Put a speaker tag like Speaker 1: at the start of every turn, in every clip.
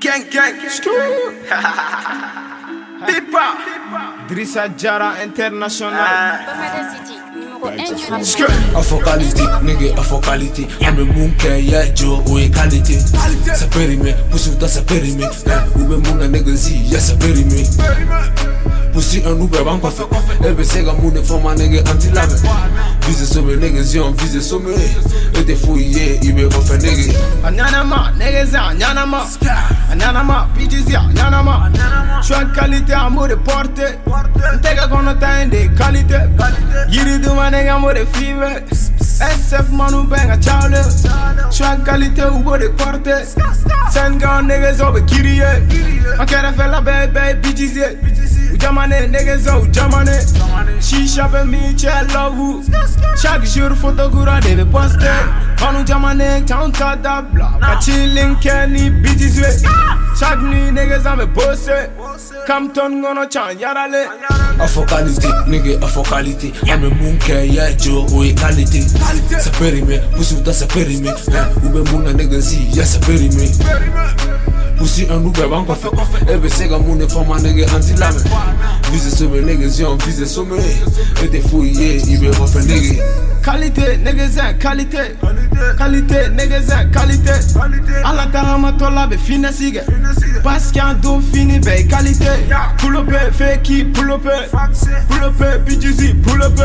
Speaker 1: Gang gang. Pipa.
Speaker 2: Drissa Jara International.
Speaker 3: Afocalité, nigga, afocalité. Ame munke ya jo oe qualité. Ça périmé, pousse-toi ça périmé. Ube munga nigga zi ya ça périmé. Pussy un Uber banque fait. Ebe sega moune forma nigga anti-lame. Vise somme nigga zi on vise somme. Et des fouillés, ibe refait nigga.
Speaker 2: Anyanama, nigga zi anyanama. Anyanama, bitches zi anyanama. J'suis qualité amour de portée. Ntega kono ta de qualité. Yiri duma nigga mo de fever. SF manu benga chawle. J'suis qualité ubo de portée. Senga nigga zo be kiriye. Makere fella baby bitches ye. Ujamane nigga zo ujamane. Shisha be mi che love you. Chaque jour photo gura de be poster. Manu jamane chanta da bla. Chilling Kenny bitches we. Chaque nuit niggas a me bossé. Campton gono chan yarale.
Speaker 3: Afocalité, nigga, afocalité. Ame munke ya jo oe qualité. Ça périmé, pousse-toi ça périmé. Ube munga nigga zi ya ça périmé. Pussy un Uber banque fait. Ebe sega moune forma nigga anti-lame. Vise somme nigga zi on vise somme. Et des fouillés, ibe refait nigga.
Speaker 2: Qualité, nigga zen, qualité. Qualité, nigga zen, qualité. Ala tarama tola be finessige. Parce qu'il y a un dos fini be qualité. Pull up, fake pull up. Pull up, bitches, pull up.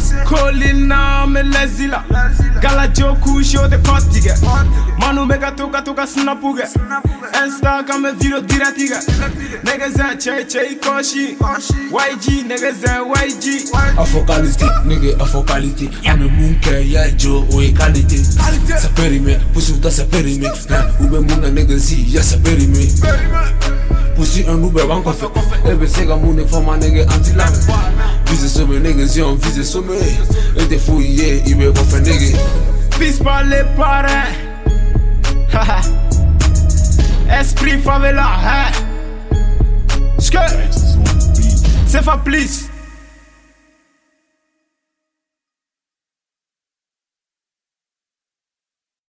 Speaker 2: Colina me lezila. Galajo kusho de kotige. Manu mega toka snapuge. Instagram me video diratiga. Nigga zen, che koshi. YG, nigga zen, YG.
Speaker 3: Afocalité, nigga, afocalité. Ame munke ya jo oe qualité. Ça périmé, pousse-toi ça périmé. Ube munga nigga zi ya ça périmé. Pussy un Uber banque fait. Ebe sega moune forma nigga anti-lame. Vise somme nigga zi on vise somme. Et des fouillés, ibe refait nigga.
Speaker 2: Peace par les parrains. Esprit favela, hein. C'est fa please.